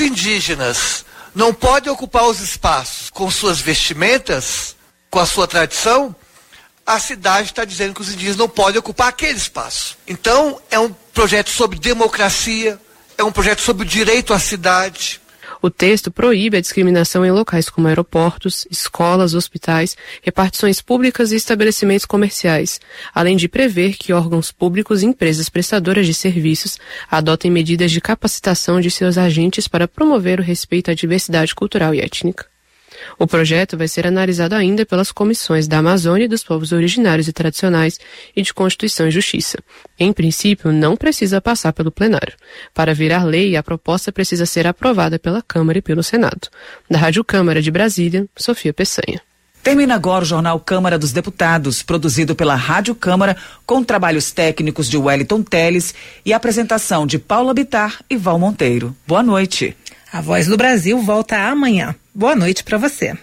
Indígenas não podem ocupar os espaços com suas vestimentas, com a sua tradição, a cidade está dizendo que os indígenas não podem ocupar aquele espaço. Então, é um projeto sobre democracia, é um projeto sobre o direito à cidade. O texto proíbe a discriminação em locais como aeroportos, escolas, hospitais, repartições públicas e estabelecimentos comerciais, além de prever que órgãos públicos e empresas prestadoras de serviços adotem medidas de capacitação de seus agentes para promover o respeito à diversidade cultural e étnica. O projeto vai ser analisado ainda pelas comissões da Amazônia e dos povos originários e tradicionais e de Constituição e Justiça. Em princípio, não precisa passar pelo plenário. Para virar lei, a proposta precisa ser aprovada pela Câmara e pelo Senado. Da Rádio Câmara de Brasília, Sofia Peçanha. Termina agora o Jornal Câmara dos Deputados, produzido pela Rádio Câmara, com trabalhos técnicos de Wellington Teles e apresentação de Paula Bittar e Val Monteiro. Boa noite. A Voz do Brasil volta amanhã. Boa noite para você.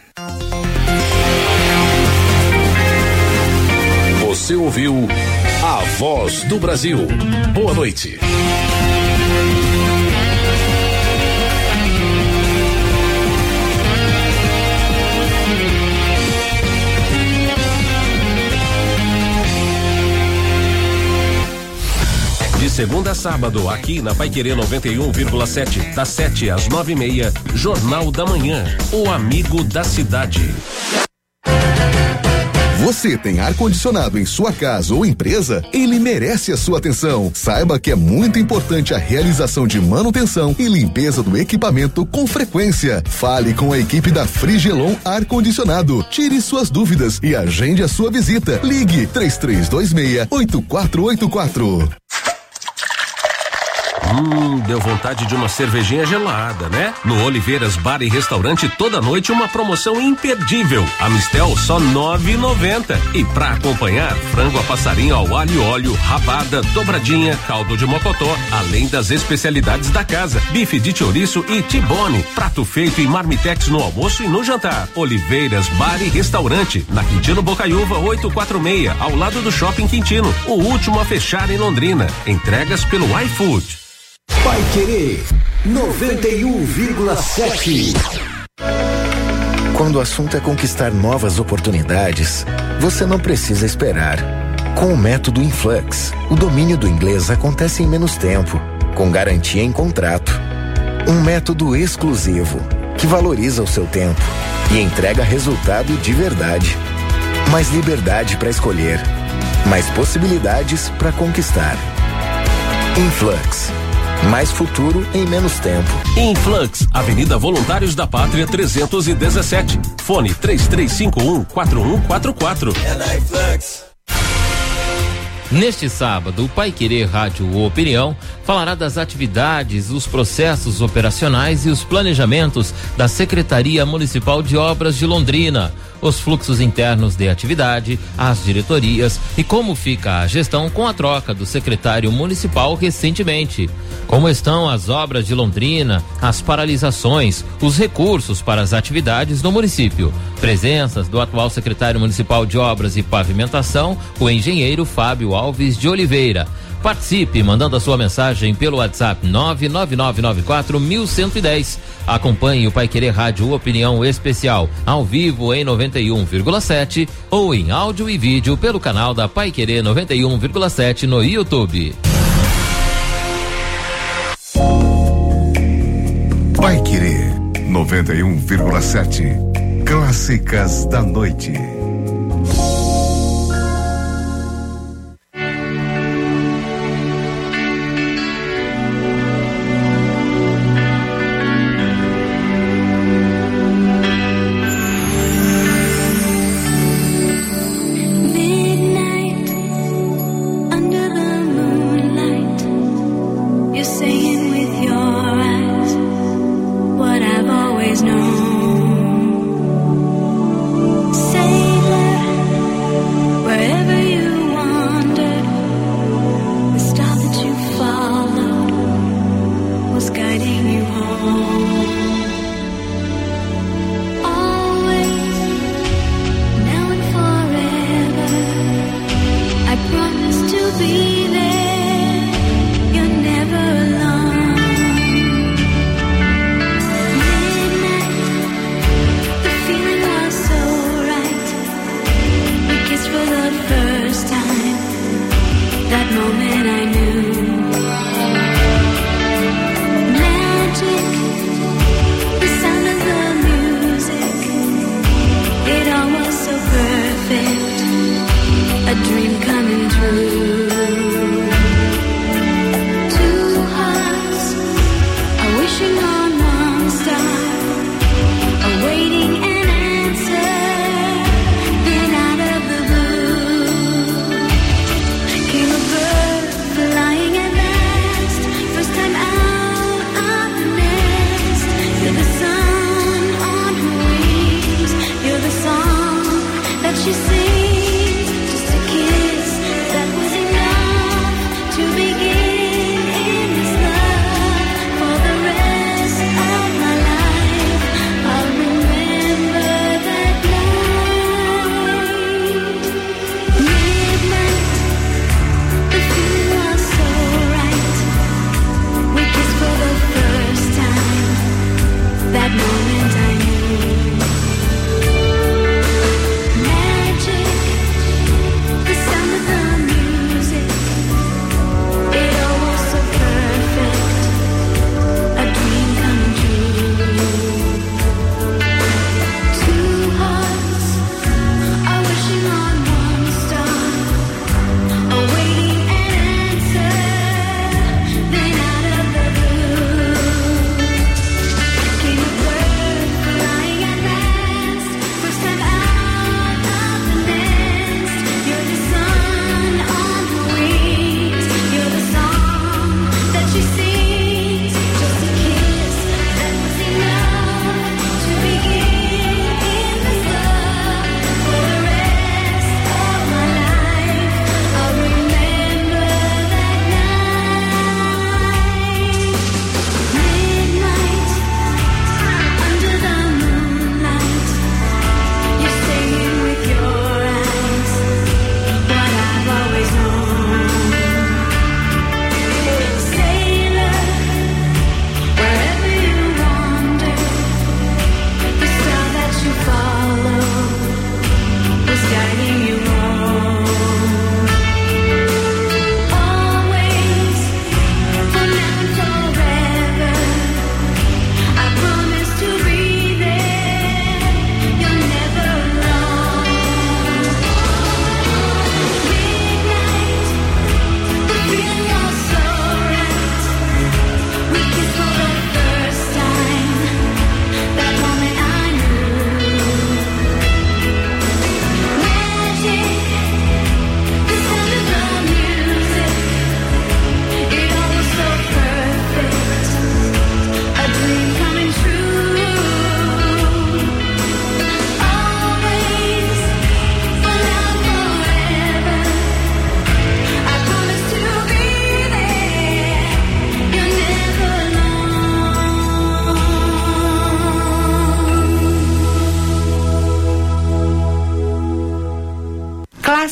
Você ouviu A Voz do Brasil. Boa noite. De segunda a sábado, aqui na Paiquerê 91,7, das 7 às 9h30, Jornal da Manhã, o amigo da cidade. Você tem ar-condicionado em sua casa ou empresa? Ele merece a sua atenção. Saiba que é muito importante a realização de manutenção e limpeza do equipamento com frequência. Fale com a equipe da Frigelon Ar-Condicionado. Tire suas dúvidas e agende a sua visita. Ligue 3326-8484. Deu vontade de uma cervejinha gelada, né? No Oliveiras Bar e Restaurante, toda noite uma promoção imperdível. A Mistel só R$9,90. E pra acompanhar, frango a passarinho ao alho e óleo, rabada, dobradinha, caldo de mocotó, além das especialidades da casa, bife de chouriço e tibone, prato feito e marmitex no almoço e no jantar. Oliveiras Bar e Restaurante, na Quintino Bocaiúva 846, ao lado do Shopping Quintino, o último a fechar em Londrina. Entregas pelo iFood. Paiquerê 91,7. Quando o assunto é conquistar novas oportunidades, você não precisa esperar. Com o método Influx, o domínio do inglês acontece em menos tempo, com garantia em contrato. Um método exclusivo, que valoriza o seu tempo e entrega resultado de verdade. Mais liberdade para escolher, mais possibilidades para conquistar. Influx. Mais futuro em menos tempo. Influx, Avenida Voluntários da Pátria 317. Fone 3351-4144. É na Influx. Neste sábado, o Paiquerê Rádio Opinião falará das atividades, os processos operacionais e os planejamentos da Secretaria Municipal de Obras de Londrina, os fluxos internos de atividade, as diretorias e como fica a gestão com a troca do secretário municipal recentemente. Como estão as obras de Londrina, as paralisações, os recursos para as atividades no município. Presenças do atual secretário municipal de Obras e Pavimentação, o engenheiro Fábio Alves de Oliveira. Participe mandando a sua mensagem pelo WhatsApp 99994-1110. Acompanhe o Paiquerê Rádio Opinião Especial ao vivo em 91,7 ou em áudio e vídeo pelo canal da Paiquerê 91,7 no YouTube. Paiquerê 91,7. Clássicas da noite. Sailor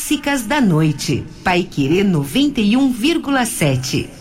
clássicas da noite. Paiquerê 91,7.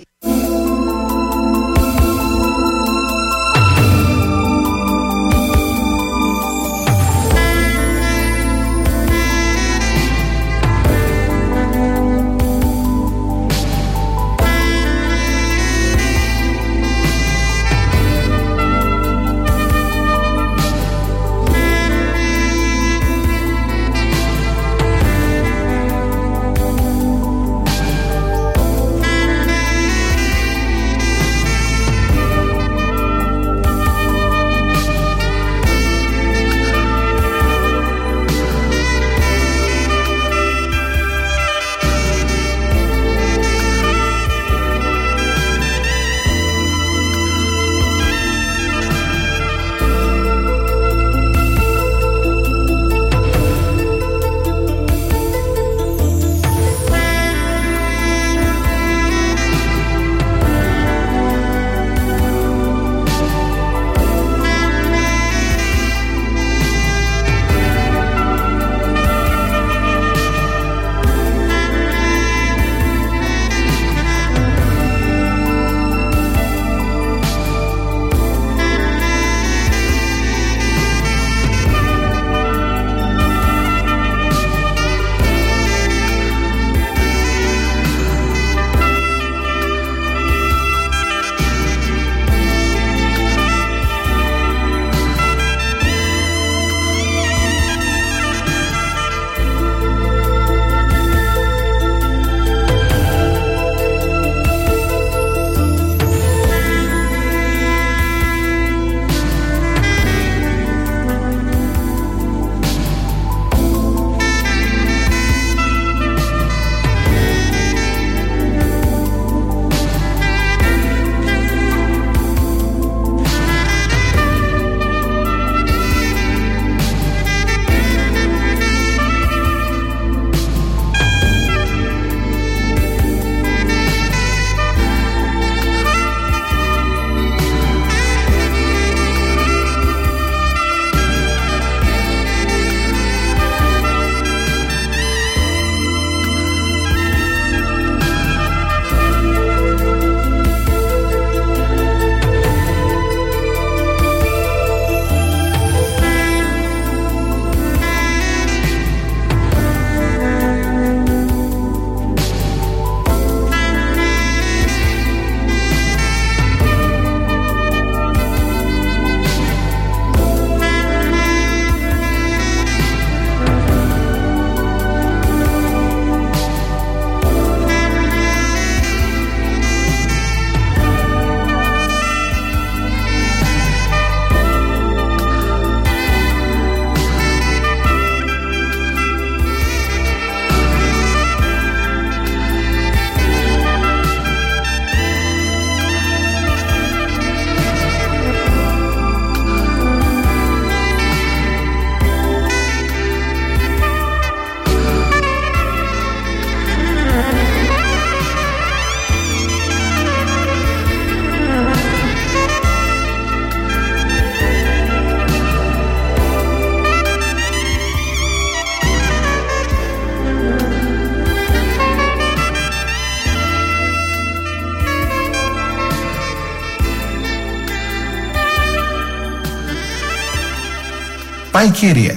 Paiquerê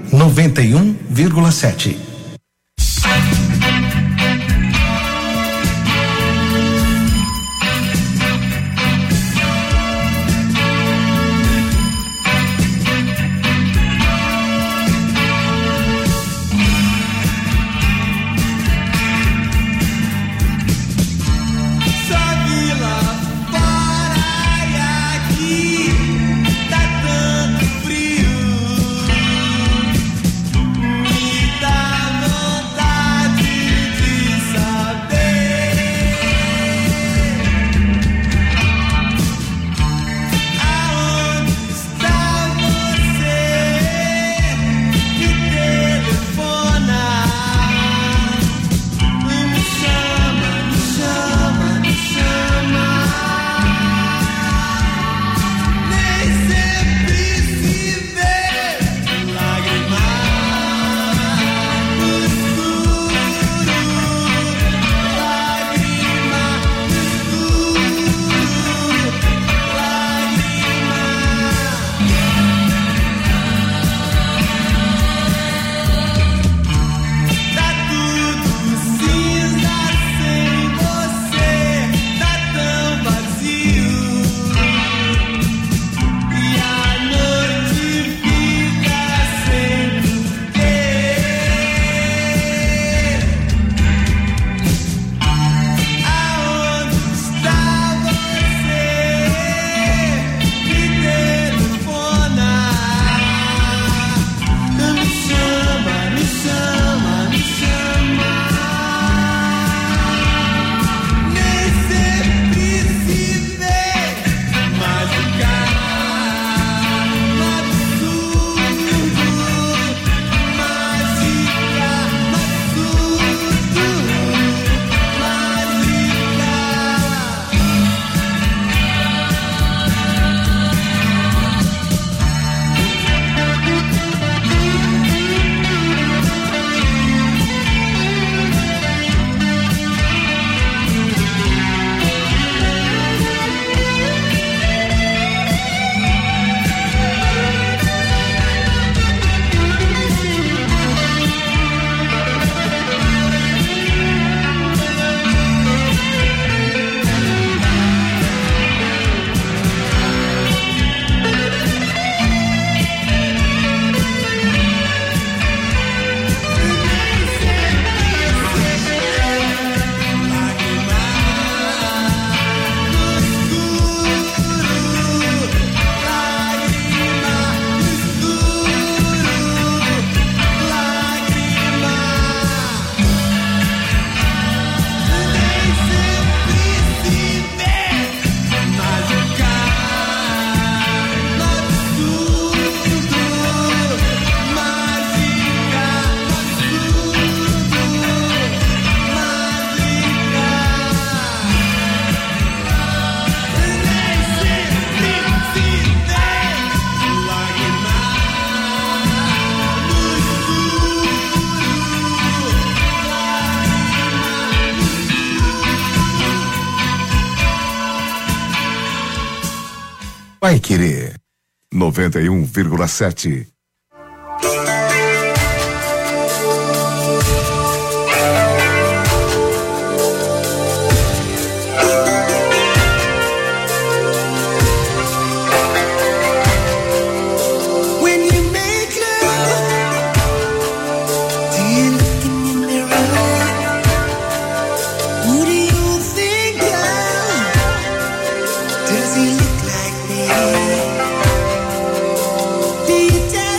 91,7. Dá vontade Paiquerê 91,7. Does he look like me? Do you tell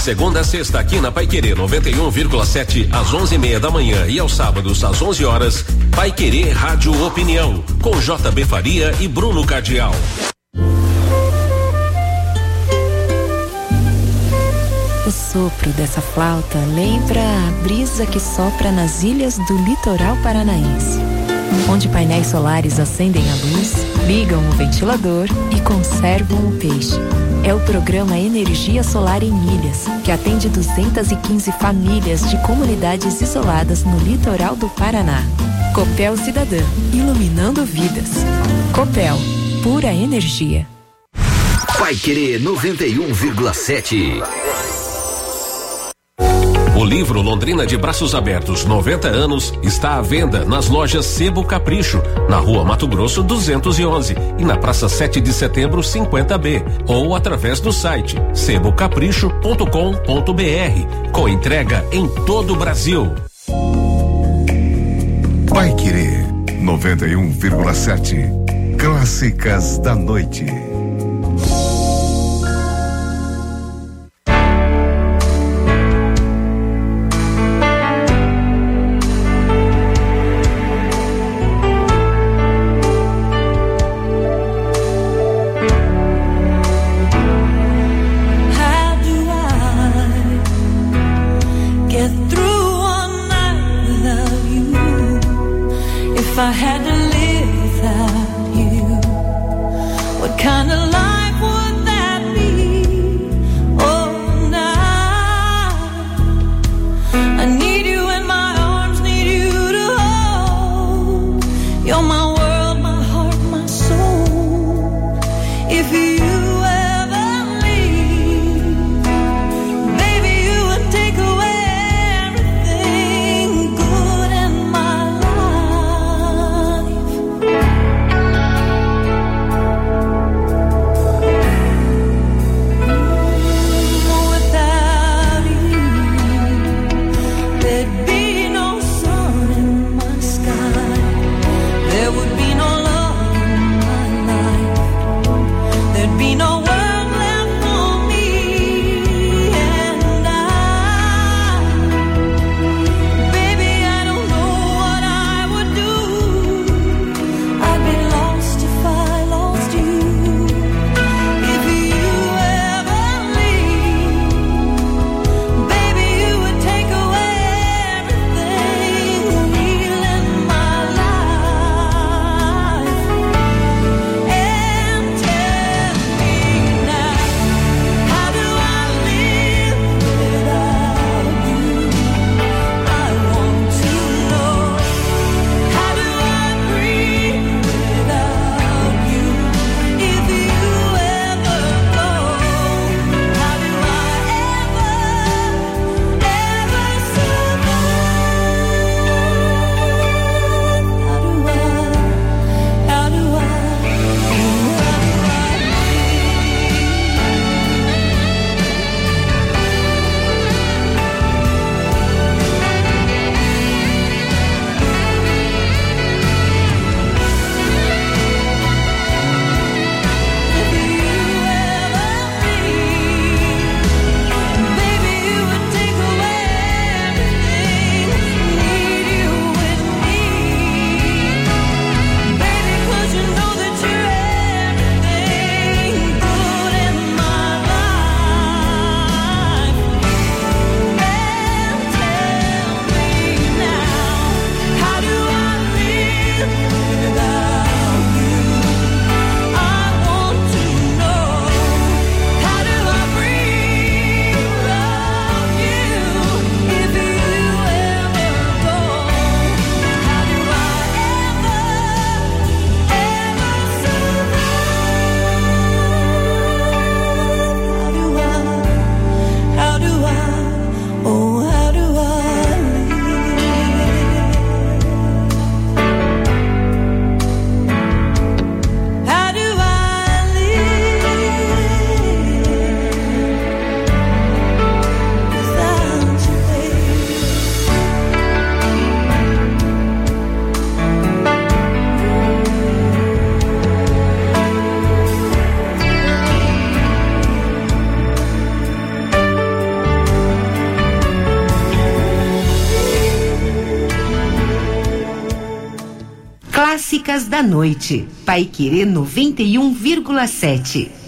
segunda a sexta aqui na Paiquerê 91,7 às 11:30 da manhã e aos sábados às 11 horas. Paiquerê Rádio Opinião com JB Faria e Bruno Cardial. O sopro dessa flauta lembra a brisa que sopra nas ilhas do litoral paranaense, onde painéis solares acendem a luz, ligam o ventilador e conservam o peixe. É o programa Energia Solar em Ilhas, que atende 215 famílias de comunidades isoladas no litoral do Paraná. Copel Cidadã, iluminando vidas. Copel, pura energia. Paiquerê 91,7. O livro Londrina de Braços Abertos 90 anos está à venda nas lojas Sebo Capricho, na Rua Mato Grosso 211 e na Praça 7 de Setembro 50B, ou através do site sebocapricho.com.br, com entrega em todo o Brasil. Paiquerê 91,7. Clássicas da noite. If I had to live without you, what kind of life would that be? Oh, now I need you in my arms, need you to hold. You're my world, my heart, my soul. If you ever leave, baby, you would take away everything good in my life. Clássicas da Noite. Paiquerê 91,7.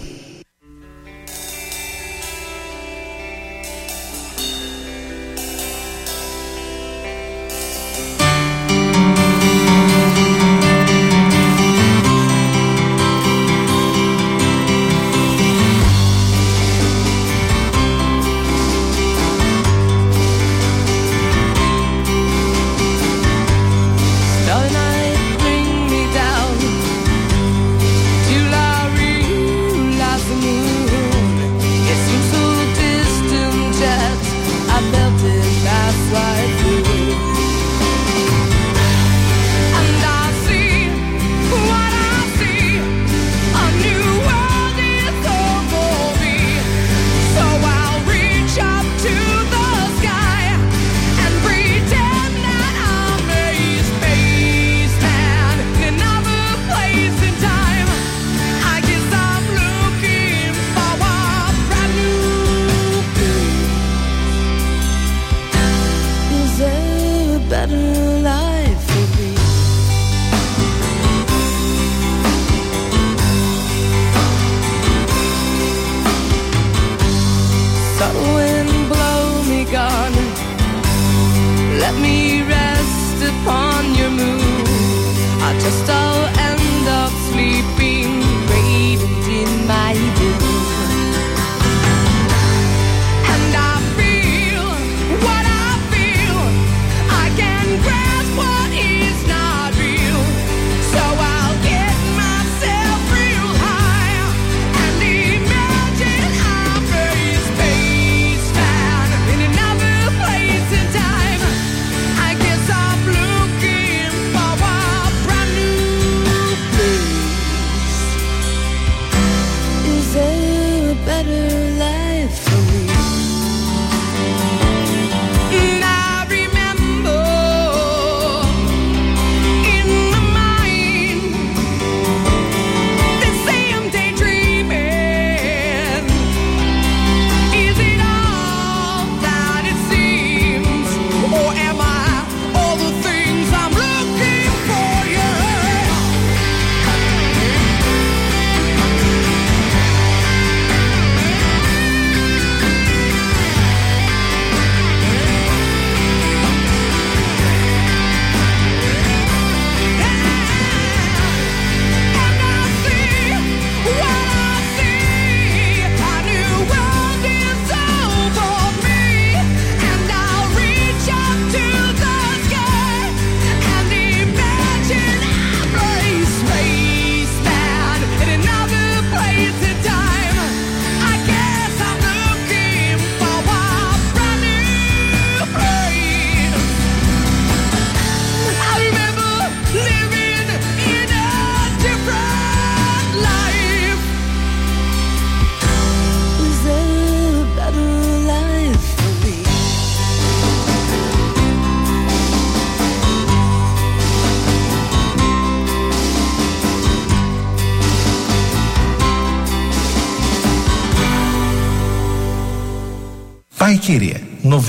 Paiquerê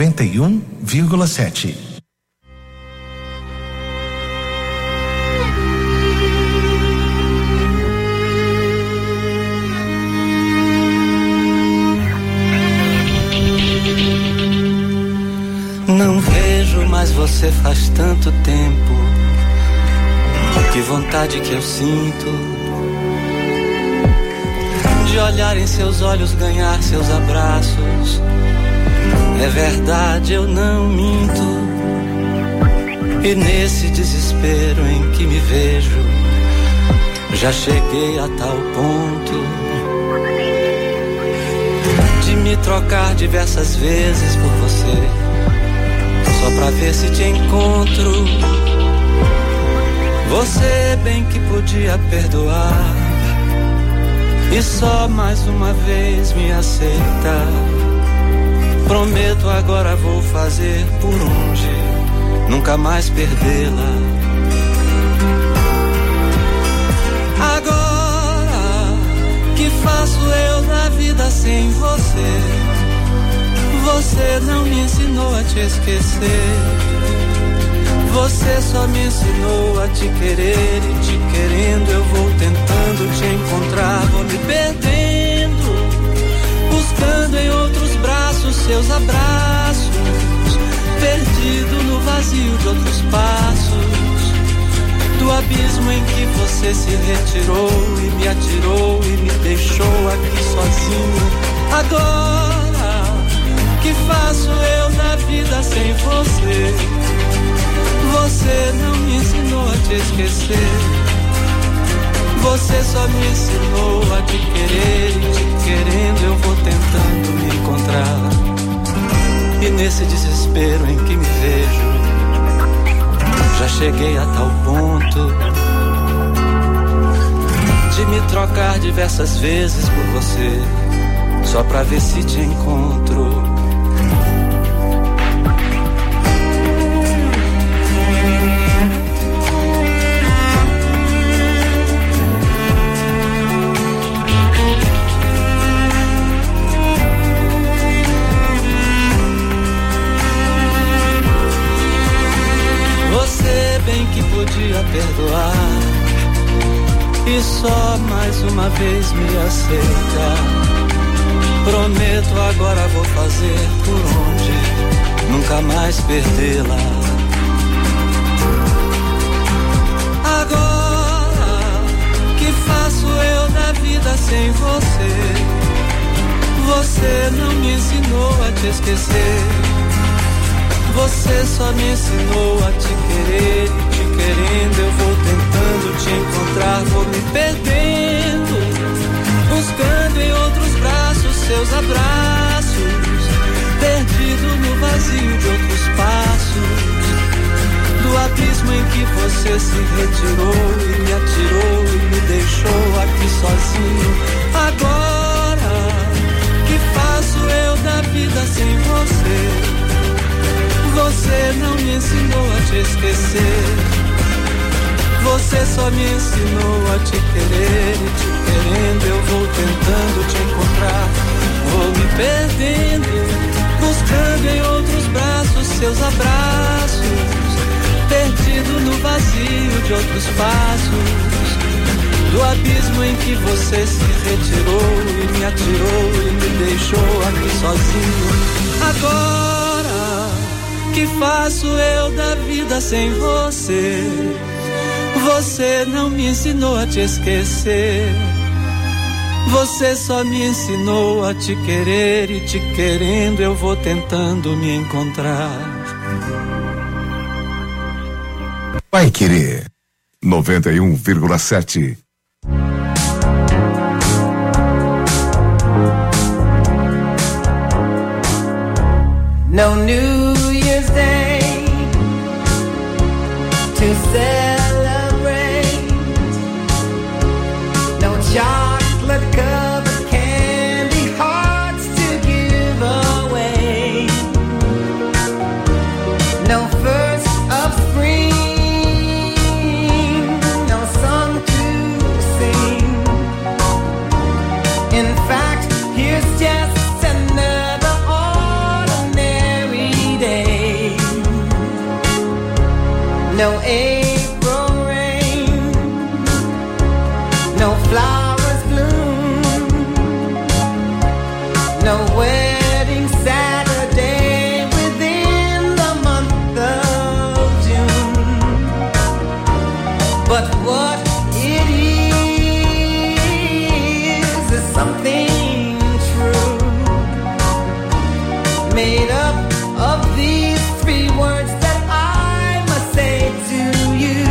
91,7. Não vejo mais você faz tanto tempo. Que vontade que eu sinto de olhar em seus olhos, ganhar seus abraços. É verdade, eu não minto. E nesse desespero em que me vejo, já cheguei a tal ponto de me trocar diversas vezes por você, só pra ver se te encontro. Você bem que podia perdoar e só mais uma vez me aceitar. Prometo agora vou fazer por onde nunca mais perdê-la. Agora que faço eu da vida sem você? Você não me ensinou a te esquecer. Você só me ensinou a te querer e te querendo eu vou tentando te encontrar, vou me perdendo, buscando em outros braços seus abraços, perdido no vazio de outros passos, do abismo em que você se retirou e me atirou e me deixou aqui sozinho. Agora, que faço eu na vida sem você? Você não me ensinou a te esquecer. Você só me ensinou a te querer e te querendo eu vou tentando me encontrar. E nesse desespero em que me vejo, já cheguei a tal ponto de me trocar diversas vezes por você, só pra ver se te encontro. Bem que podia perdoar e só mais uma vez me aceitar. Prometo agora vou fazer por onde nunca mais perdê-la. Agora, que faço eu da vida sem você? Você não me ensinou a te esquecer. Você só me ensinou a te querer e te querendo eu vou tentando te encontrar, vou me perdendo, buscando em outros braços seus abraços, perdido no vazio de outros passos, do abismo em que você se retirou e me atirou e me deixou aqui sozinho. Agora, que faço eu da vida sem você? Você não me ensinou a te esquecer. Você só me ensinou a te querer e te querendo eu vou tentando te encontrar, vou me perdendo, buscando em outros braços seus abraços, perdido no vazio de outros passos, do abismo em que você se retirou e me atirou e me deixou aqui sozinho. Agora, que faço eu da vida sem você? Você não me ensinou a te esquecer. Você só me ensinou a te querer e te querendo eu vou tentando me encontrar. Vai Querer 91,7. No New Year's Day to celebrate, no chocolate covered candy hearts to give away, no first of spring, no song to sing. In fact, here's just no April rain, no flowers bloom, no wedding Saturday within the month of June. But what it is something true, made up of these three words that I must say to you.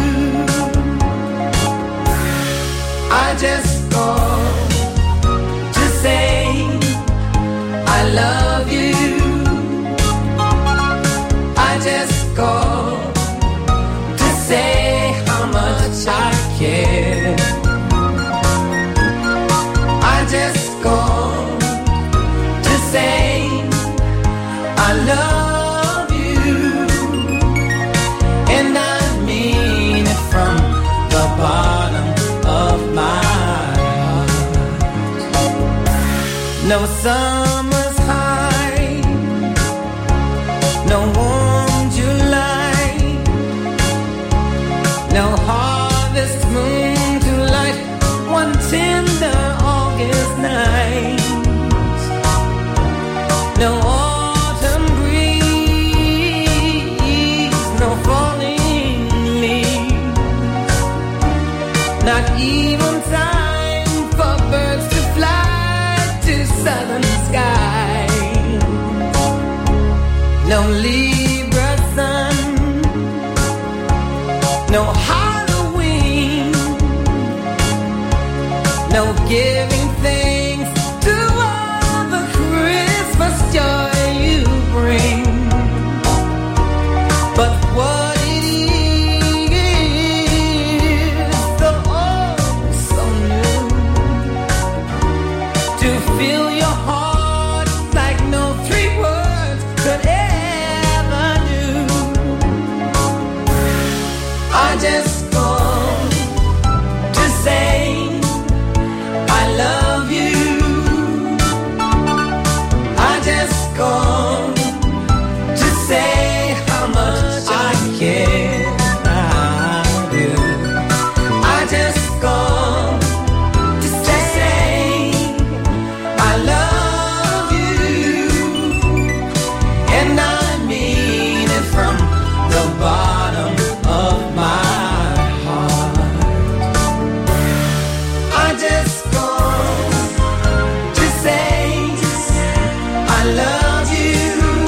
I just called to say I love you. I just called to say how much I care. I just called to say I love you, and I mean it from the bottom of my heart. No summer's high, no warm July, southern sky. No Libra sun, no Halloween, no giving thanks to all the Christmas joy you bring. But what it is, so oh so new, to fill your heart like no three words could ever do. I just called to say I love you. I just called to say how much I care. I do. I just called to say I love you, and I mean it from the bottom of my heart. I just called to say I love you.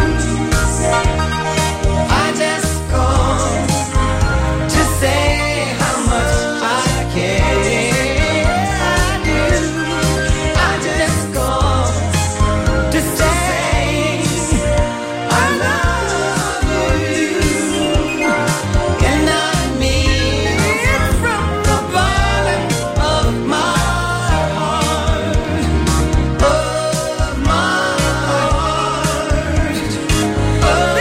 I just called to say how much I care. I do. I just called to say I love you, and I mean it from the bottom of my heart, of my heart, of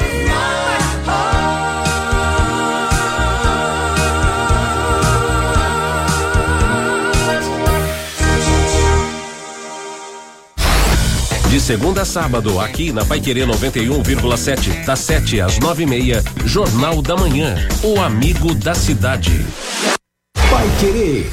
De segunda a sábado, aqui na Paiquerê 91,7, das 7 às 9h30, Jornal da Manhã, o amigo da cidade. Paiquerê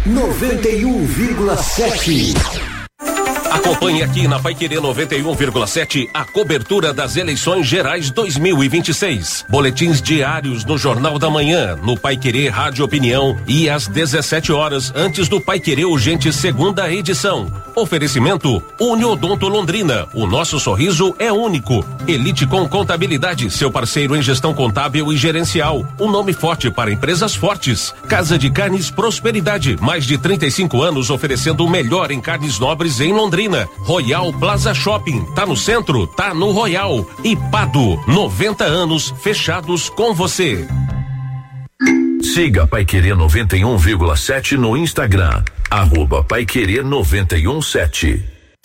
91,7. Acompanhe aqui na Paiquerê 91,7 a cobertura das eleições gerais 2026. Boletins diários no Jornal da Manhã, no Paiquerê Rádio Opinião e às 17 horas antes do Paiquerê Urgente segunda edição. Oferecimento Uniodonto Londrina. O nosso sorriso é único. Elite com Contabilidade, seu parceiro em gestão contábil e gerencial. Um nome forte para empresas fortes. Casa de Carnes Prosperidade. Mais de 35 anos oferecendo o melhor em carnes nobres em Londrina. Royal Plaza Shopping. Tá no centro? Tá no Royal. E Pado. 90 anos fechados com você. Siga Paiquerê 91,7 no Instagram. @Paiquerê 91,7.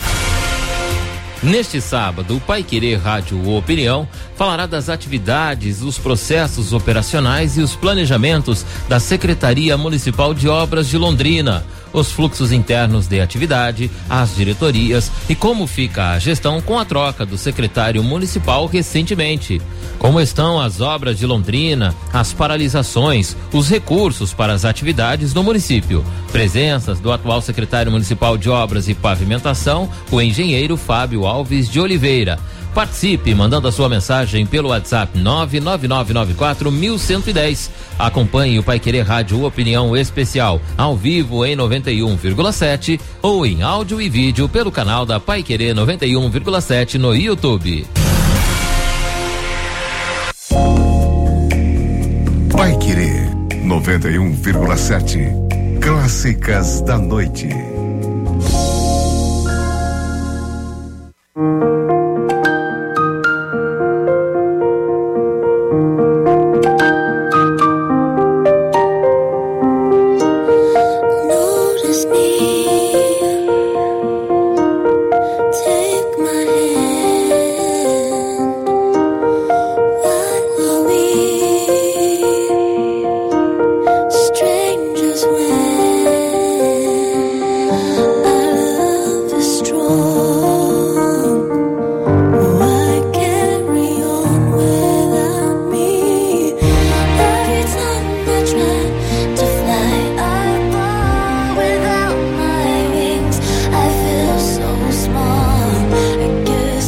Neste sábado, o Paiquerê Rádio Opinião falará das atividades, os processos operacionais e os planejamentos da Secretaria Municipal de Obras de Londrina, os fluxos internos de atividade, as diretorias e como fica a gestão com a troca do secretário municipal recentemente. Como estão as obras de Londrina, as paralisações, os recursos para as atividades no município. Presenças do atual secretário municipal de Obras e Pavimentação, o engenheiro Fábio Alves de Oliveira. Participe mandando a sua mensagem pelo WhatsApp 999941110. Acompanhe o Paiquerê Rádio Opinião Especial ao vivo em 91,7 ou em áudio e vídeo pelo canal da Paiquerê 91,7 no YouTube. Paiquerê 91,7. Clássicas da noite. Strangers I guess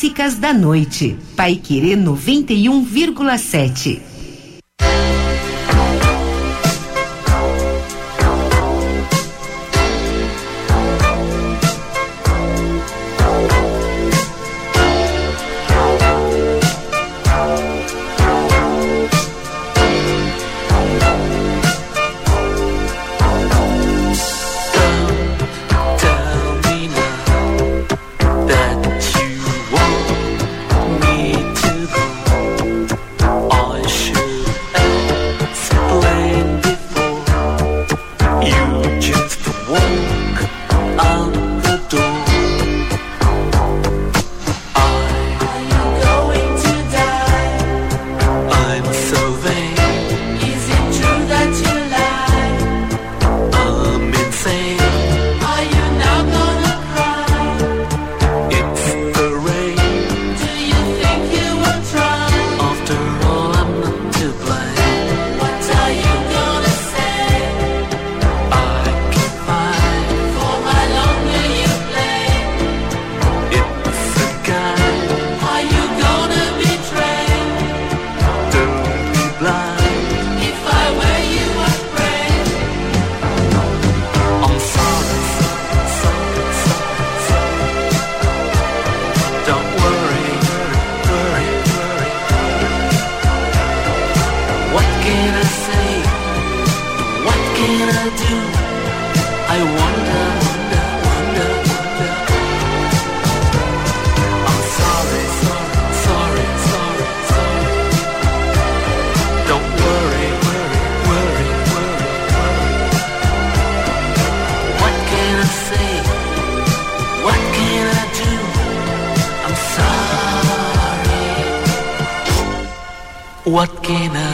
Clássicas da Noite. Paiquerê 91,7. What can I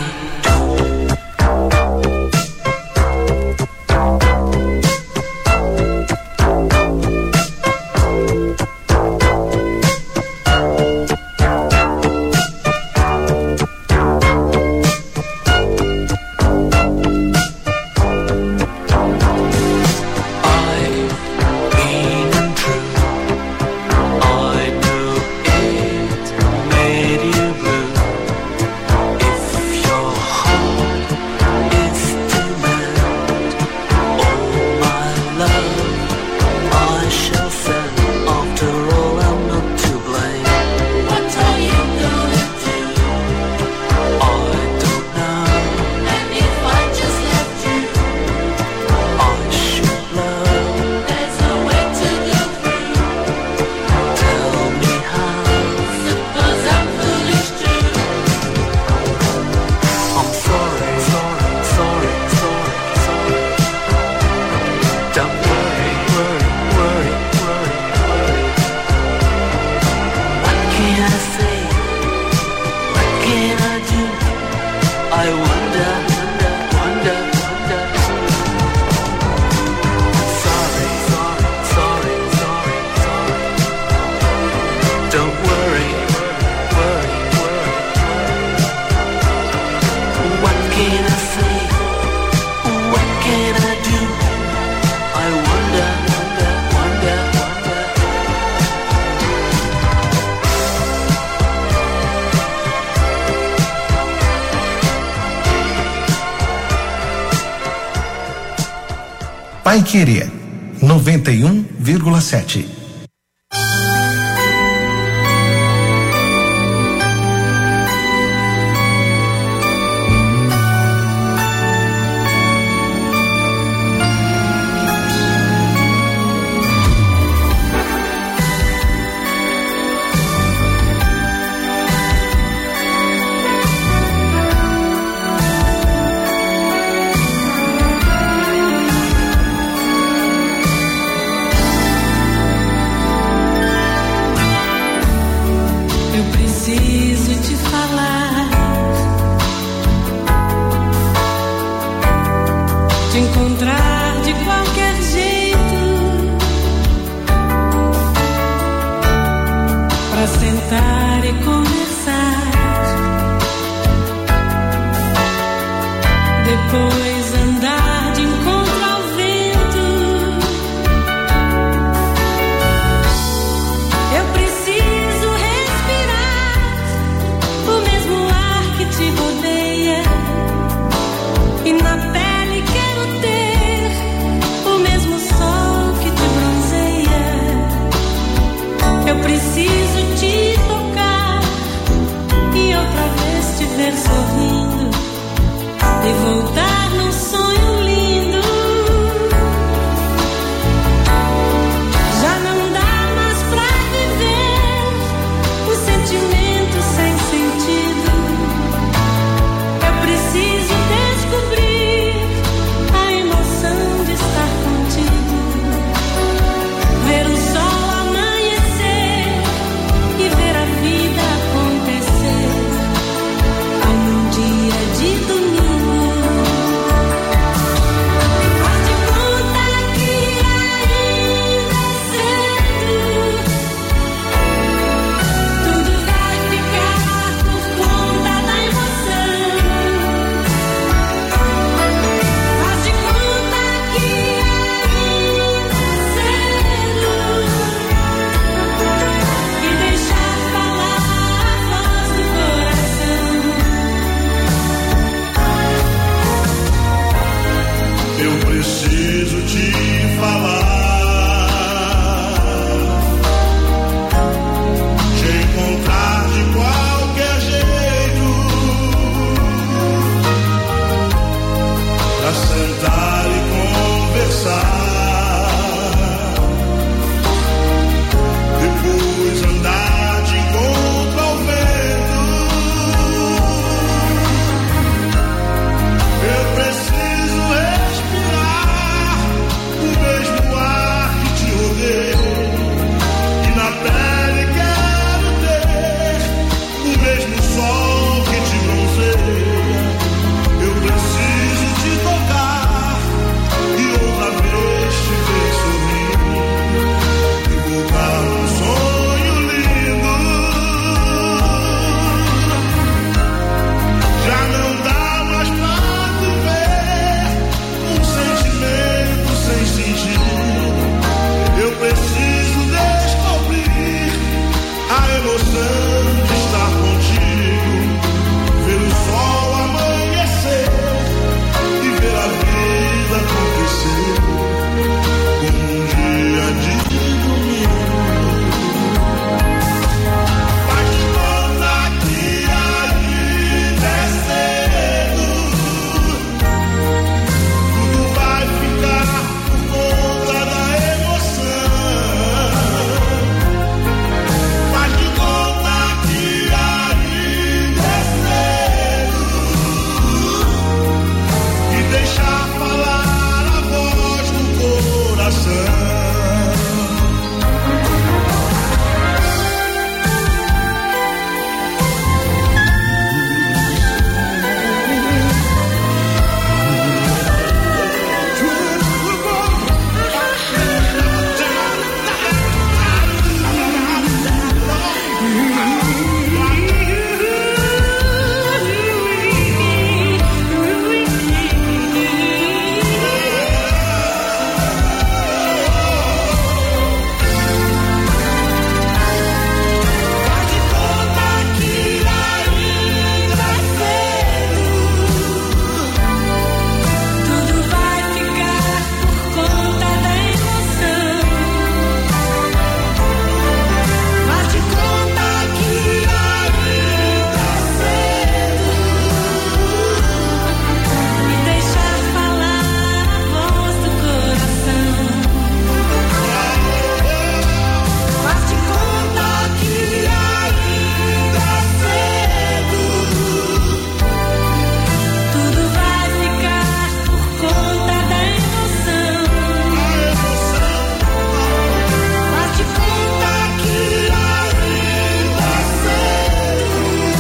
Paiquerê 91,7. Eu preciso te falar, te encontrar de qualquer jeito, pra sentar e conversar, depois andar de encontro ao vento. Eu preciso respirar o mesmo ar que te rodeia, e na pele quero ter o mesmo sol que te bronzeia. Eu preciso te tocar e outra vez te ver sorrir e voltar um sonho lindo. Já não dá mais pra viver um sentimento sem sentido. Eu preciso descobrir a emoção de estar contigo, ver o sol amanhecer e ver a vida acontecer como um dia de domingo. Mas te conta que ainda é cedo, tudo vai ficar por conta da emoção. Mas te conta que ainda é cedo, e deixar falar a voz do coração. Tudo vai ficar por conta da emoção. Mas te conta que ainda é cedo, e deixar falar a voz do coração. Mas te conta que ainda é cedo, tudo vai ficar por conta da emoção. Mas te conta que ainda é cedo,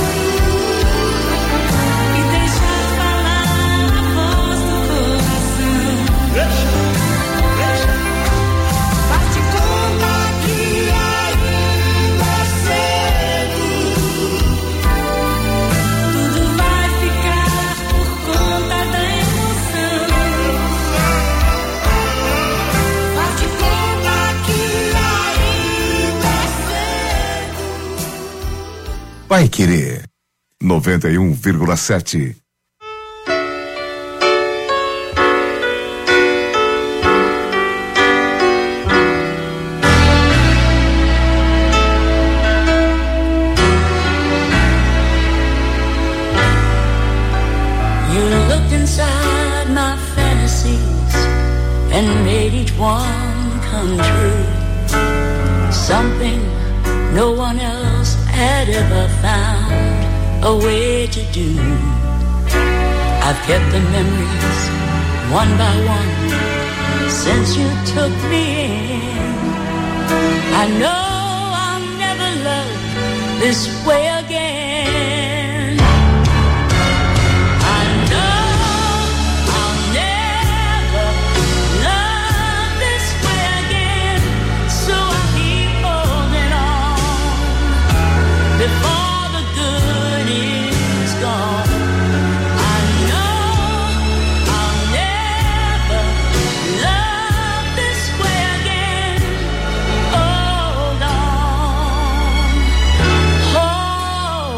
e deixar falar a voz do coração. Mas te conta que ainda é cedo, tudo vai ficar por conta da emoção. Mas te conta que ainda é cedo. Vai Querer 91,7. You looked inside my fantasies and made each one come true. Something no one else had ever found a way to do. I've kept the memories one by one since you took me in. I know I'll never love this way again. I know I'll never love this way again. So I keep holding on before the good is gone. I know I'll never love this way again. Hold on, hold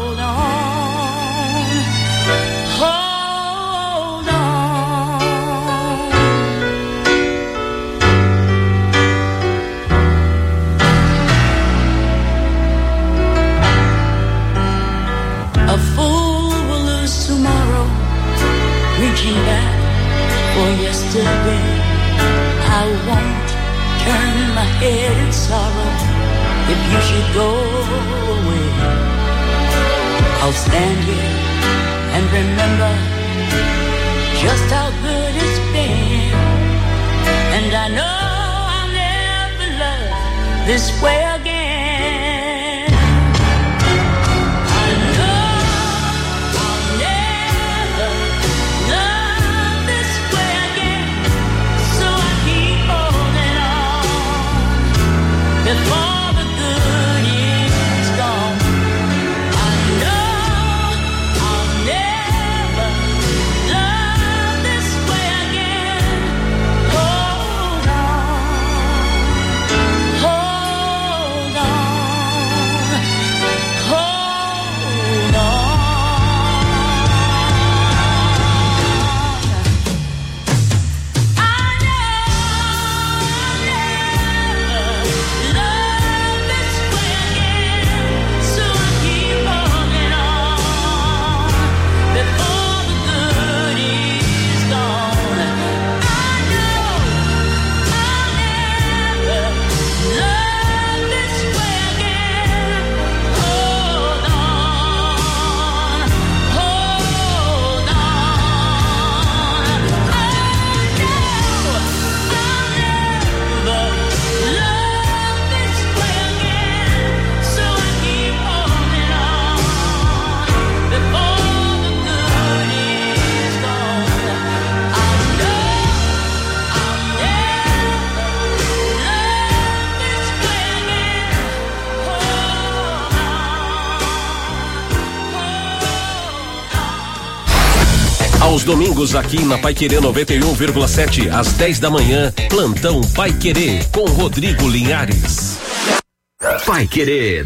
been. I won't turn my head in sorrow if you should go away. I'll stand here and remember just how good it's been. And I know I'll never love this way again. I know I'll never love this way again. So I keep holding on before the good is gone. I know I'll never love this way again. Hold on, hold on, hold on. I know I'll never love this way again, so I keep holding on before the good is gone. I know I'll never love this way again. Hold on, hold on. I know I'll never love this way again, so I keep holding on before the good is gone. I know I'll never love this way again. Aos domingos aqui na Paiquerê 91,7 às 10 da manhã, plantão Paiquerê com Rodrigo Linhares. Paiquerê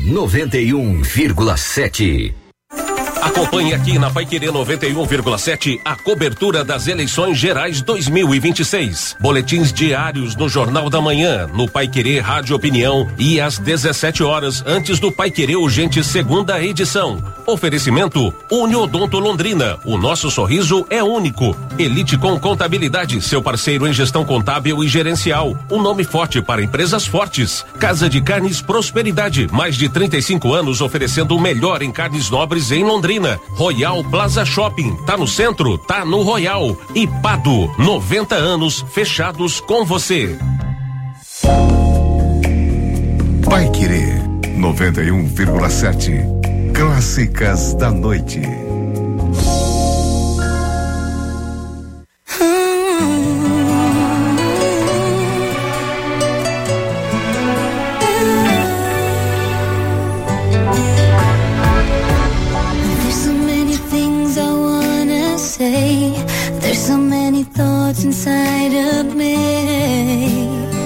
91,7. Acompanhe aqui na Paiquerê 91,7 a cobertura das eleições gerais 2026. Boletins diários no Jornal da Manhã, no Paiquerê Rádio Opinião e às 17 horas antes do Paiquerê Urgente segunda edição. Oferecimento Uniodonto Londrina. O nosso sorriso é único. Elite com Contabilidade, seu parceiro em gestão contábil e gerencial. Um nome forte para empresas fortes. Casa de Carnes Prosperidade. Mais de 35 anos oferecendo o melhor em carnes nobres em Londrina. Royal Plaza Shopping. Tá no centro? Tá no Royal. E Pado. 90 anos fechados com você. Paiquerê 91,7. Clássicas da noite. There's so many things I wanna say. There's so many thoughts inside of me.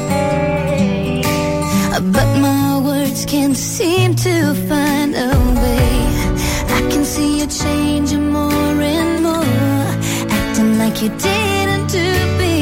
But my words can't seem to find a way. I can see you changing more and more, acting like you didn't do before.